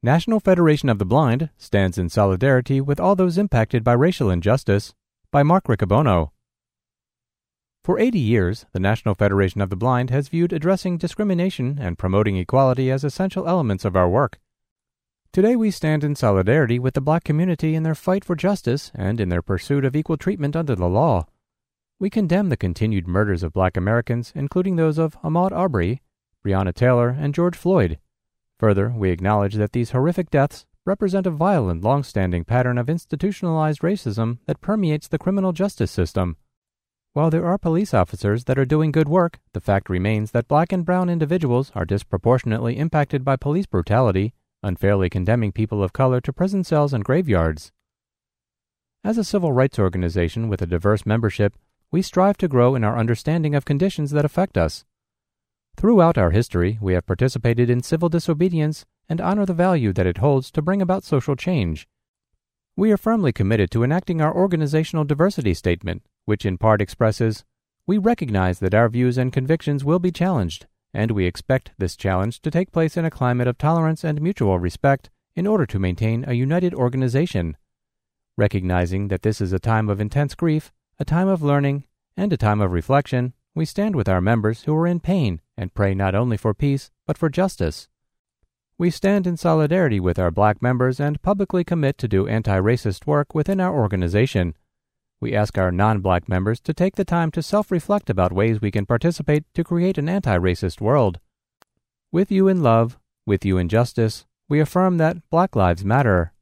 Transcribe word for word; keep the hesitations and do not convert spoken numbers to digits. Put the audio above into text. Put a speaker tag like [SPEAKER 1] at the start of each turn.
[SPEAKER 1] National Federation of the Blind stands in solidarity with all those impacted by racial injustice, by Mark Riccobono. For eighty years, the National Federation of the Blind has viewed addressing discrimination and promoting equality as essential elements of our work. Today we stand in solidarity with the Black community in their fight for justice and in their pursuit of equal treatment under the law. We condemn the continued murders of Black Americans, including those of Ahmaud Arbery, Breonna Taylor, and George Floyd. Further, we acknowledge that these horrific deaths represent a violent, long-standing pattern of institutionalized racism that permeates the criminal justice system. While there are police officers that are doing good work, the fact remains that Black and brown individuals are disproportionately impacted by police brutality, unfairly condemning people of color to prison cells and graveyards. As a civil rights organization with a diverse membership, we strive to grow in our understanding of conditions that affect us. Throughout our history, we have participated in civil disobedience and honor the value that it holds to bring about social change. We are firmly committed to enacting our organizational diversity statement, which in part expresses, "We recognize that our views and convictions will be challenged, and we expect this challenge to take place in a climate of tolerance and mutual respect in order to maintain a united organization. Recognizing that this is a time of intense grief, a time of learning, and a time of reflection, we stand with our members who are in pain and pray not only for peace, but for justice. We stand in solidarity with our Black members and publicly commit to do anti-racist work within our organization. We ask our non-Black members to take the time to self-reflect about ways we can participate to create an anti-racist world. With you in love, with you in justice, we affirm that Black Lives Matter.